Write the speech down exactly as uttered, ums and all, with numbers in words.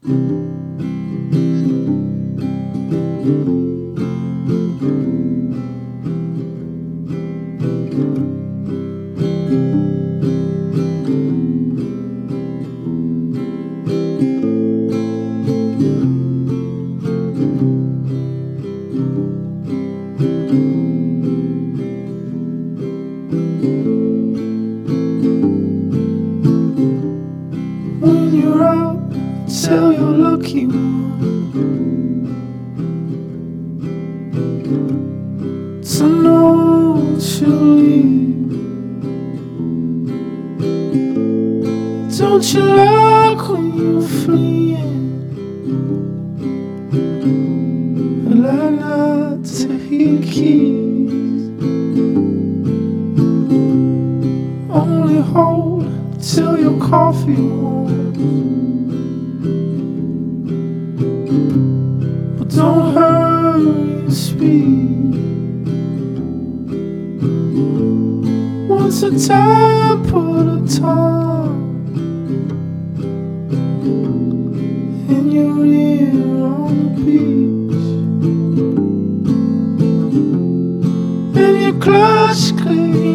When you're out, tell your lucky one to know that you'll leave. Don't you like when you're fleeing? I'd like to hear your keys. Only hold till your coffee warms, but don't hurry your speed. Once a time, put a time in your ear on the beach, and your clutch clear